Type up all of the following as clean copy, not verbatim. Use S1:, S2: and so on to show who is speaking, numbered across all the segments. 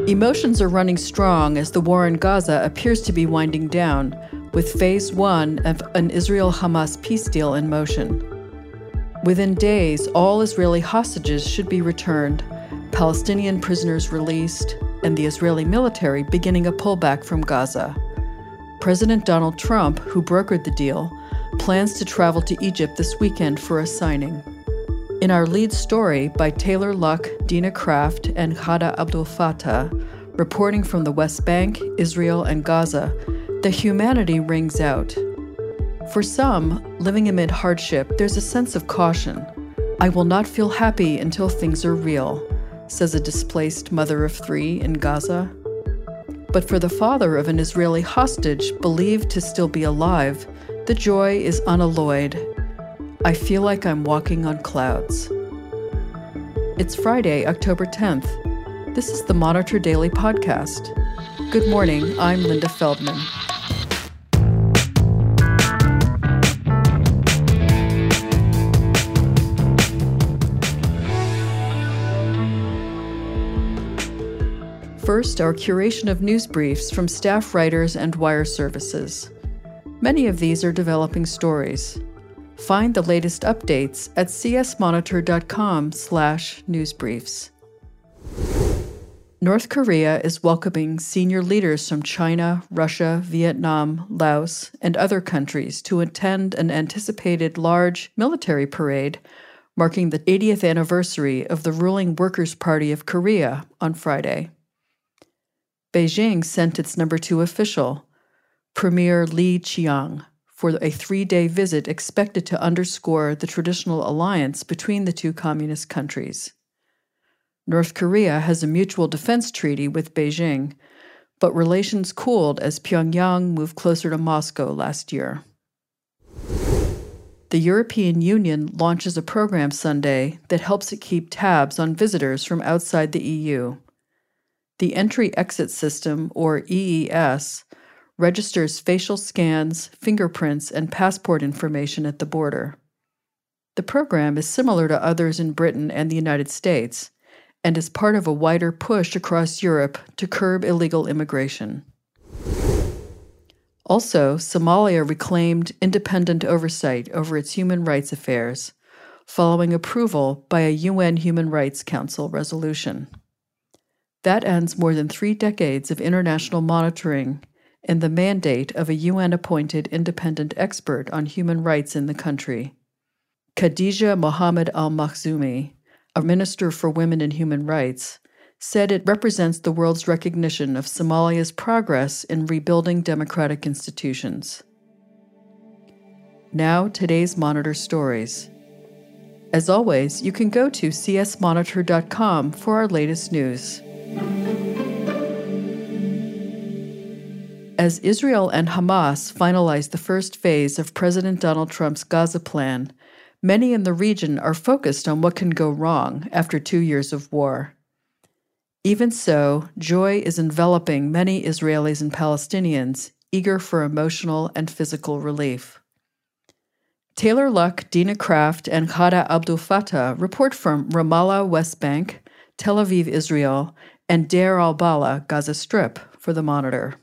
S1: Emotions are running strong as the war in Gaza appears to be winding down, with Phase 1 of an Israel-Hamas peace deal in motion. Within days, all Israeli hostages should be returned, Palestinian prisoners released, and the Israeli military beginning a pullback from Gaza. President Donald Trump, who brokered the deal, plans to travel to Egypt this weekend for a signing. In our lead story by Taylor Luck, Dina Kraft, and Ghada Abdul Fattah, reporting from the West Bank, Israel, and Gaza, the humanity rings out. For some, living amid hardship, there's a sense of caution. I will not feel happy until things are real, says a displaced mother of 3 in Gaza. But for the father of an Israeli hostage believed to still be alive, the joy is unalloyed. I feel like I'm walking on clouds. It's Friday, October 10th. This is the Monitor Daily Podcast. Good morning, I'm Linda Feldman. First, our curation of news briefs from staff writers and wire services. Many of these are developing stories. Find the latest updates at csmonitor.com/newsbriefs. North Korea is welcoming senior leaders from China, Russia, Vietnam, Laos, and other countries to attend an anticipated large military parade marking the 80th anniversary of the ruling Workers' Party of Korea on Friday. Beijing sent its number 2 official, Premier Li Qiang, for a 3-day visit expected to underscore the traditional alliance between the two communist countries. North Korea has a mutual defense treaty with Beijing, but relations cooled as Pyongyang moved closer to Moscow last year. The European Union launches a program Sunday that helps it keep tabs on visitors from outside the EU. The Entry-Exit System, or EES, registers facial scans, fingerprints, and passport information at the border. The program is similar to others in Britain and the United States, and is part of a wider push across Europe to curb illegal immigration. Also, Somalia reclaimed independent oversight over its human rights affairs, following approval by a UN Human Rights Council resolution. That ends more than 3 decades of international monitoring and the mandate of a UN-appointed independent expert on human rights in the country. Khadija Mohammed Al-Makhzoumi, a minister for women and human rights, said it represents the world's recognition of Somalia's progress in rebuilding democratic institutions. Now, today's Monitor stories. As always, you can go to csmonitor.com for our latest news. As Israel and Hamas finalize the first phase of President Donald Trump's Gaza plan, many in the region are focused on what can go wrong after 2 years of war. Even so, joy is enveloping many Israelis and Palestinians, eager for emotional and physical relief. Taylor Luck, Dina Kraft, and Ghada Abdul Fattah report from Ramallah, West Bank, Tel Aviv, Israel, and Deir al-Balah, Gaza Strip, for the Monitor.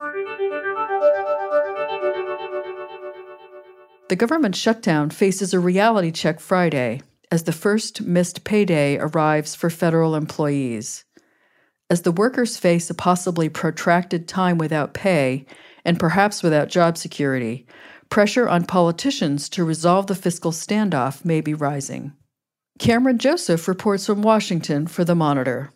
S1: The government shutdown faces a reality check Friday as the first missed payday arrives for federal employees. As the workers face a possibly protracted time without pay and perhaps without job security, pressure on politicians to resolve the fiscal standoff may be rising. Cameron Joseph reports from Washington for the Monitor.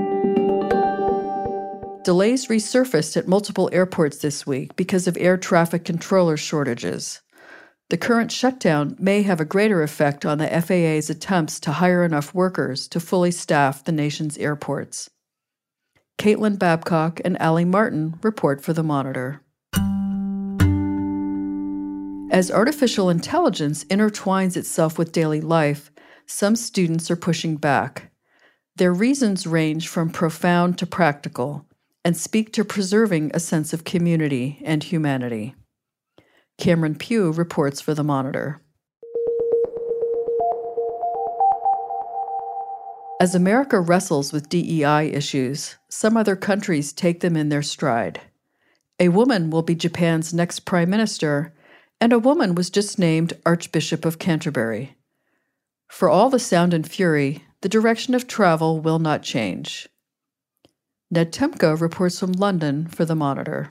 S1: Delays resurfaced at multiple airports this week because of air traffic controller shortages. The current shutdown may have a greater effect on the FAA's attempts to hire enough workers to fully staff the nation's airports. Caitlin Babcock and Allie Martin report for the Monitor. As artificial intelligence intertwines itself with daily life, some students are pushing back. Their reasons range from profound to practical and speak to preserving a sense of community and humanity. Cameron Pugh reports for the Monitor. As America wrestles with DEI issues, some other countries take them in their stride. A woman will be Japan's next prime minister, and a woman was just named Archbishop of Canterbury. For all the sound and fury, the direction of travel will not change. Ned Temko reports from London for The Monitor.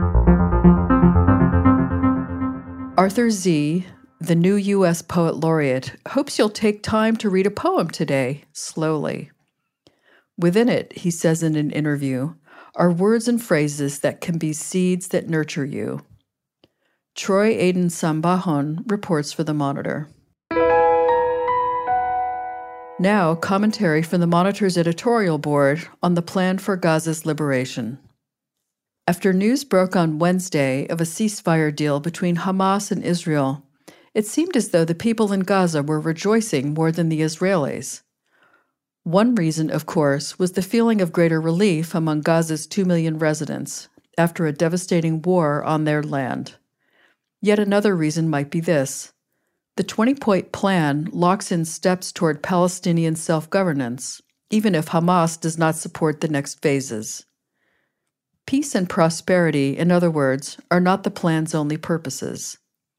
S1: Arthur Z., the new U.S. Poet Laureate, hopes you'll take time to read a poem today, slowly. Within it, he says in an interview, are words and phrases that can be seeds that nurture you. Troy Aiden Sambahon reports for The Monitor. Now, commentary from The Monitor's editorial board on the plan for Gaza's liberation. After news broke on Wednesday of a ceasefire deal between Hamas and Israel, it seemed as though the people in Gaza were rejoicing more than the Israelis. One reason, of course, was the feeling of greater relief among Gaza's 2 million residents after a devastating war on their land. Yet another reason might be this. The 20-point plan locks in steps toward Palestinian self-governance, even if Hamas does not support the next phases. Peace and prosperity, in other words, are not the plan's only purposes.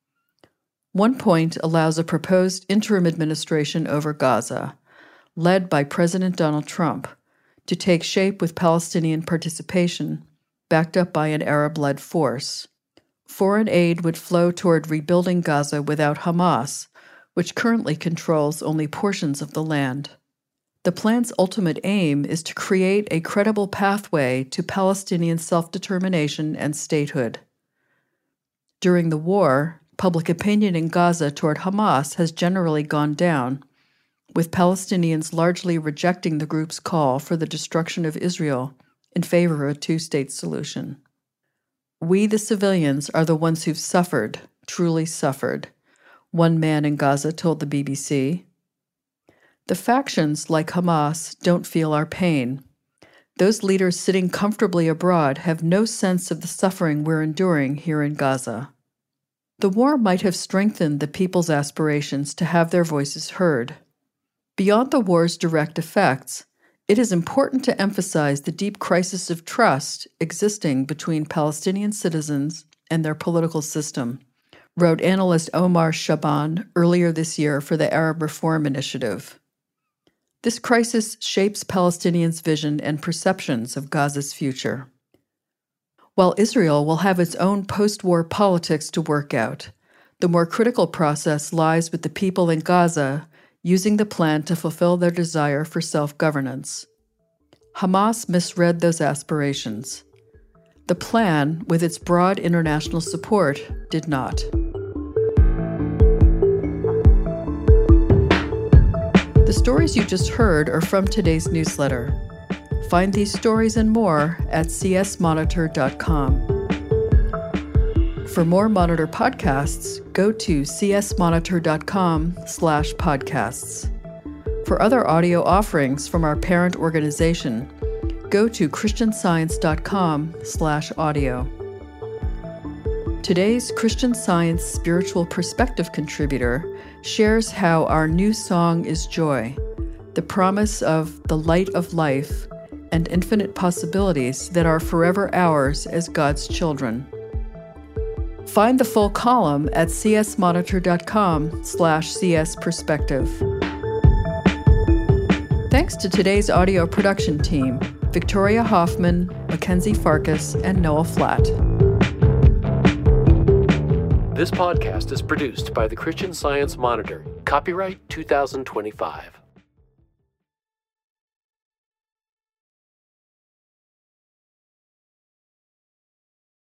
S1: One point allows a proposed interim administration over Gaza, led by President Donald Trump, to take shape with Palestinian participation, backed up by an Arab-led force. Foreign aid would flow toward rebuilding Gaza without Hamas, which currently controls only portions of the land. The plan's ultimate aim is to create a credible pathway to Palestinian self-determination and statehood. During the war, public opinion in Gaza toward Hamas has generally gone down, with Palestinians largely rejecting the group's call for the destruction of Israel in favor of a two-state solution. We, the civilians, are the ones who've suffered, truly suffered, one man in Gaza told the BBC. The factions, like Hamas, don't feel our pain. Those leaders sitting comfortably abroad have no sense of the suffering we're enduring here in Gaza. The war might have strengthened the people's aspirations to have their voices heard. Beyond the war's direct effects, it is important to emphasize the deep crisis of trust existing between Palestinian citizens and their political system, wrote analyst Omar Shaban earlier this year for the Arab Reform Initiative. This crisis shapes Palestinians' vision and perceptions of Gaza's future. While Israel will have its own post-war politics to work out, the more critical process lies with the people in Gaza using the plan to fulfill their desire for self-governance. Hamas misread those aspirations. The plan, with its broad international support, did not. The stories you just heard are from today's newsletter. Find these stories and more at csmonitor.com. For more Monitor podcasts, go to csmonitor.com/podcasts. For other audio offerings from our parent organization, go to christianscience.com/audio. Today's Christian Science Spiritual Perspective contributor shares how our new song is joy, the promise of the light of life and infinite possibilities that are forever ours as God's children. Find the full column at csmonitor.com/csperspective. Thanks to today's audio production team, Victoria Hoffman, Mackenzie Farkas, and Noah Flatt.
S2: This podcast is produced by the Christian Science Monitor. Copyright 2025.